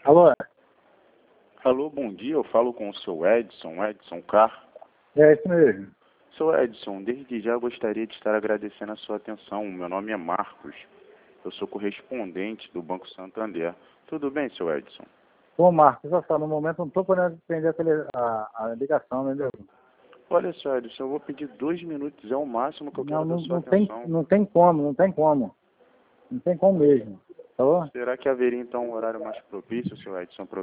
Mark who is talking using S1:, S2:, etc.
S1: Alô?
S2: Alô, bom dia. Eu falo com o seu Edson Carr.
S1: É isso mesmo.
S2: Seu Edson, desde já gostaria de estar agradecendo a sua atenção. Meu nome é Marcos. Eu sou correspondente do Banco Santander. Tudo bem, seu Edson?
S1: Ô, Marcos, olha só, no momento não estou podendo atender a ligação, entendeu?
S2: Olha só, Edson, eu vou pedir 2 minutos, é o máximo que eu
S1: Não,
S2: quero da
S1: não,
S2: sua
S1: não tem,
S2: atenção.
S1: não tem como, não tem como. Não tem como mesmo. Tá bom?
S2: Será que haveria então um horário mais propício, seu Edson, para